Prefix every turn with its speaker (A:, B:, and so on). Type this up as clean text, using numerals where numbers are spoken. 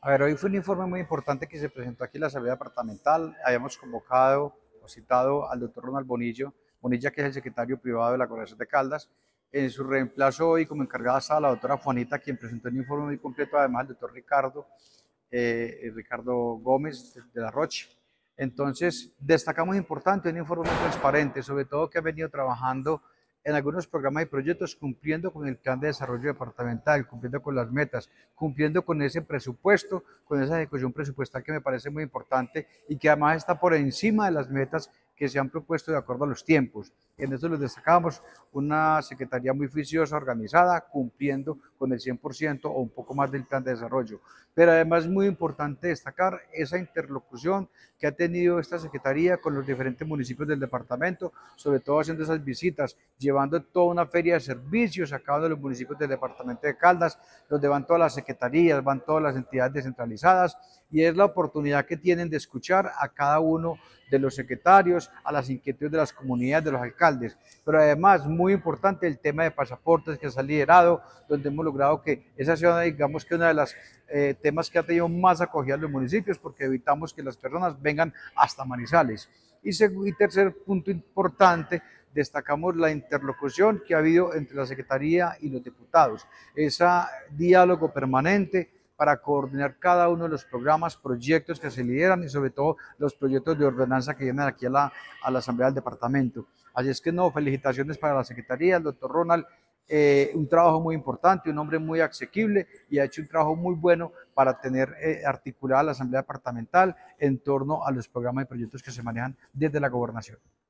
A: A ver, hoy fue un informe muy importante que se presentó aquí en la Asamblea Departamental. Habíamos convocado o citado al doctor Ronald Bonilla, que es el secretario privado de la Gobernación de Caldas. En su reemplazo hoy, como encargada, estaba la doctora Juanita, quien presentó el informe muy completo, además el doctor Ricardo Gómez de la Roche. Entonces, destacamos importante, un informe muy transparente, sobre todo que ha venido trabajando en algunos programas y proyectos, cumpliendo con el plan de desarrollo departamental, cumpliendo con las metas, cumpliendo con ese presupuesto, con esa ejecución presupuestal que me parece muy importante y que además está por encima de las metas que se han propuesto de acuerdo a los tiempos. En eso les destacamos una secretaría muy juiciosa, organizada, cumpliendo con el 100% o un poco más del plan de desarrollo. Pero además es muy importante destacar esa interlocución que ha tenido esta secretaría con los diferentes municipios del departamento, sobre todo haciendo esas visitas, llevando toda una feria de servicios a cada uno de los municipios del departamento de Caldas, donde van todas las secretarías, van todas las entidades descentralizadas, y es la oportunidad que tienen de escuchar a cada uno de los secretarios, a las inquietudes de las comunidades, de los alcaldes. Pero además, muy importante el tema de pasaportes que se ha liderado, donde hemos logrado que esa sea, digamos que una de las temas que ha tenido más acogida en los municipios, porque evitamos que las personas vengan hasta Manizales. Y tercer punto importante, destacamos la interlocución que ha habido entre la Secretaría y los diputados, ese diálogo permanente para coordinar cada uno de los programas, proyectos que se lideran y sobre todo los proyectos de ordenanza que vienen aquí a la Asamblea del Departamento. Así es que no, felicitaciones para la Secretaría, el doctor Ronald, un trabajo muy importante, un hombre muy asequible y ha hecho un trabajo muy bueno para tener articulada la Asamblea Departamental en torno a los programas y proyectos que se manejan desde la gobernación.